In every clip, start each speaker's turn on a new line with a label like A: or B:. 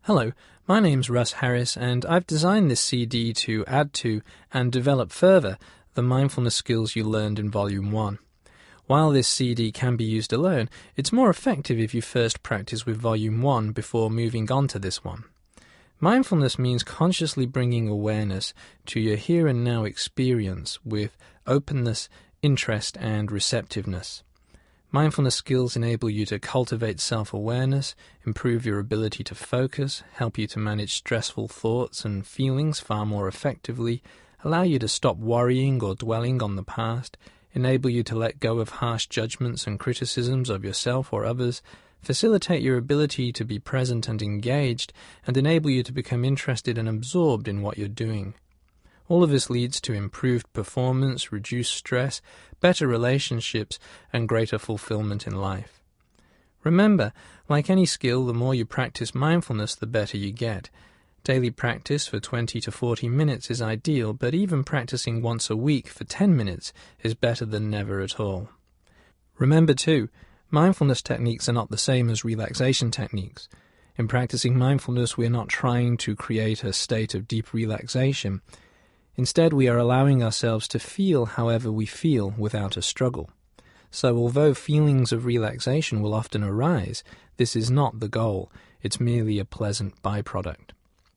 A: Hello, my name's Russ Harris, and I've designed this CD to add to and develop further the mindfulness skills you learned in Volume 1. While this CD can be used alone, it's more effective if you first practice with Volume 1 before moving on to this one. Mindfulness means consciously bringing awareness to your here and now experience with openness, interest, and receptiveness. Mindfulness skills enable you to cultivate self-awareness, improve your ability to focus, help you to manage stressful thoughts and feelings far more effectively, allow you to stop worrying or dwelling on the past, enable you to let go of harsh judgments and criticisms of yourself or others, facilitate your ability to be present and engaged, and enable you to become interested and absorbed in what you're doing. All of this leads to improved performance, reduced stress, better relationships, and greater fulfillment in life. Remember, like any skill, the more you practice mindfulness, the better you get. Daily practice for 20 to 40 minutes is ideal, but even practicing once a week for 10 minutes is better than never at all. Remember too, mindfulness techniques are not the same as relaxation techniques. In practicing mindfulness, we're not trying to create a state of deep relaxation. Instead, we are allowing ourselves to feel however we feel without a struggle. So although feelings of relaxation will often arise, this is not the goal. It's merely a pleasant byproduct.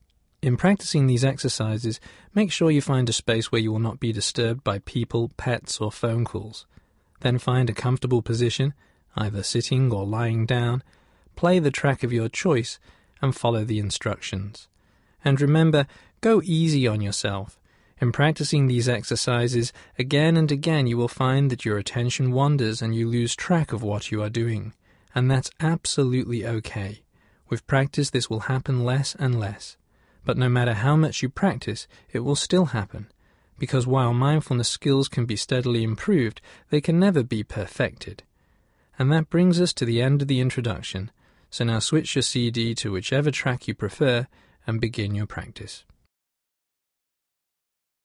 A: In practicing these exercises, make sure you find a space where you will not be disturbed by people, pets, or phone calls. Then find a comfortable position, either sitting or lying down, play the track of your choice, and follow the instructions. And remember, go easy on yourself. In practicing these exercises, again and again you will find that your attention wanders and you lose track of what you are doing. And that's absolutely okay. With practice, this will happen less and less. But no matter how much you practice, it will still happen. Because while mindfulness skills can be steadily improved, they can never be perfected. And that brings us to the end of the introduction. So now switch your CD to whichever track you prefer and begin your practice.